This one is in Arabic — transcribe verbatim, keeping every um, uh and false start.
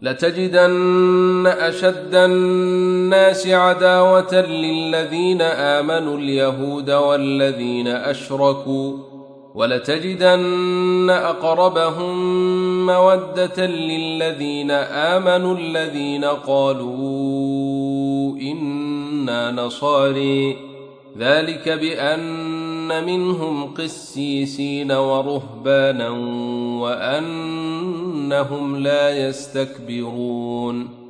لتجدن أشد الناس عداوة للذين آمنوا اليهود والذين أشركوا، ولتجدن أقربهم مودة للذين آمنوا الذين قالوا إنا نصارى، ذلك بأن منهم قسيسين ورهبانا وأنهم لا يستكبرون.